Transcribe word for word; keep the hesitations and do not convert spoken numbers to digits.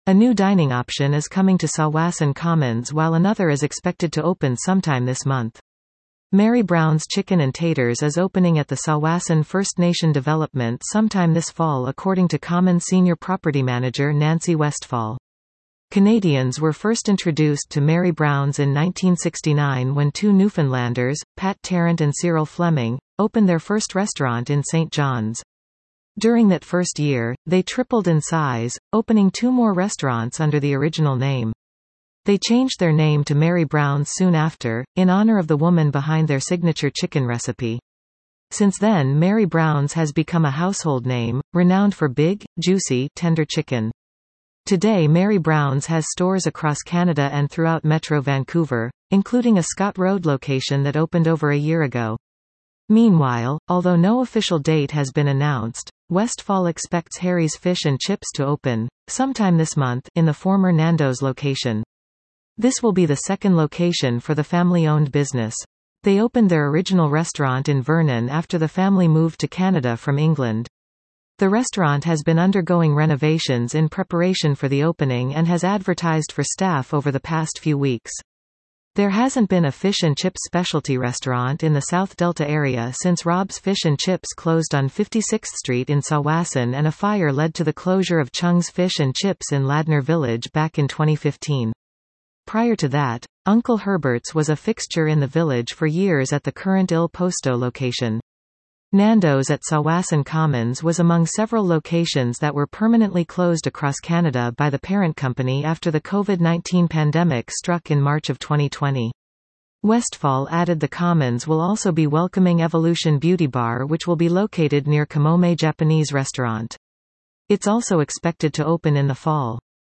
A new dining option is coming to Salwasan Commons, while another is expected to open sometime this month. Mary Brown's Chicken and Taters is opening at the Salwasan First Nation Development sometime this fall, according to Commons Senior Property Manager Nancy Westfall. Canadians were first introduced to Mary Brown's in nineteen sixty-nine when two Newfoundlanders, Pat Tarrant and Cyril Fleming, opened their first restaurant in Saint John's. During that first year, they tripled in size, opening two more restaurants under the original name. They changed their name to Mary Brown's soon after, in honor of the woman behind their signature chicken recipe. Since then, Mary Brown's has become a household name, renowned for big, juicy, tender chicken. Today Mary Brown's has stores across Canada and throughout Metro Vancouver, including a Scott Road location that opened over a year ago. Meanwhile, although no official date has been announced, Westfall expects Harry's Fish and Chips to open, sometime this month, in the former Nando's location. This will be the second location for the family-owned business. They opened their original restaurant in Vernon after the family moved to Canada from England. The restaurant has been undergoing renovations in preparation for the opening and has advertised for staff over the past few weeks. There hasn't been a fish and chips specialty restaurant in the South Delta area since Rob's Fish and Chips closed on fifty-sixth Street in Salwasan, and a fire led to the closure of Chung's Fish and Chips in Ladner Village back in twenty fifteen. Prior to that, Uncle Herbert's was a fixture in the village for years at the current Il Posto location. Nando's at Salwasan Commons was among several locations that were permanently closed across Canada by the parent company after the COVID nineteen pandemic struck in March of twenty twenty. Westfall added the Commons will also be welcoming Evolution Beauty Bar, which will be located near Kamome Japanese Restaurant. It's also expected to open in the fall.